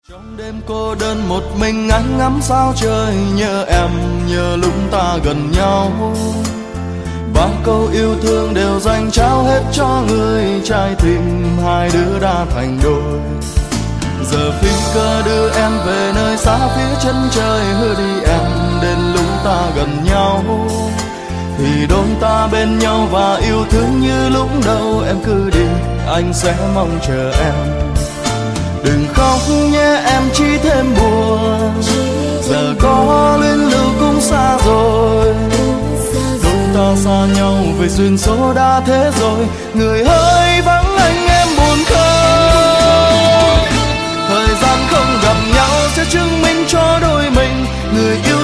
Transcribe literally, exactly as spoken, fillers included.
Trong đêm cô đơn một mình anh ngắm sao trời, nhớ em nhớ lúc ta gần nhau. Bao câu yêu thương đều dành trao hết cho người, trái tim hai đứa đã thành đôi. Giờ phi cơ đưa em về nơi xa phía chân trời, hứa đi em đến lúc ta gần nhau. Thì đôi ta bên nhau và yêu thương như lúc đầu. Em cứ đi anh sẽ mong chờ em. Đừng khóc nhé em chỉ thêm buồn, giờ có luyến lưu cũng xa rồi. Đôi ta xa nhau vì duyên số đã thế rồi. Người ơi vắng anh em buồn không. Thời gian không gặp nhau sẽ chứng minh cho đôi mình. Người yêu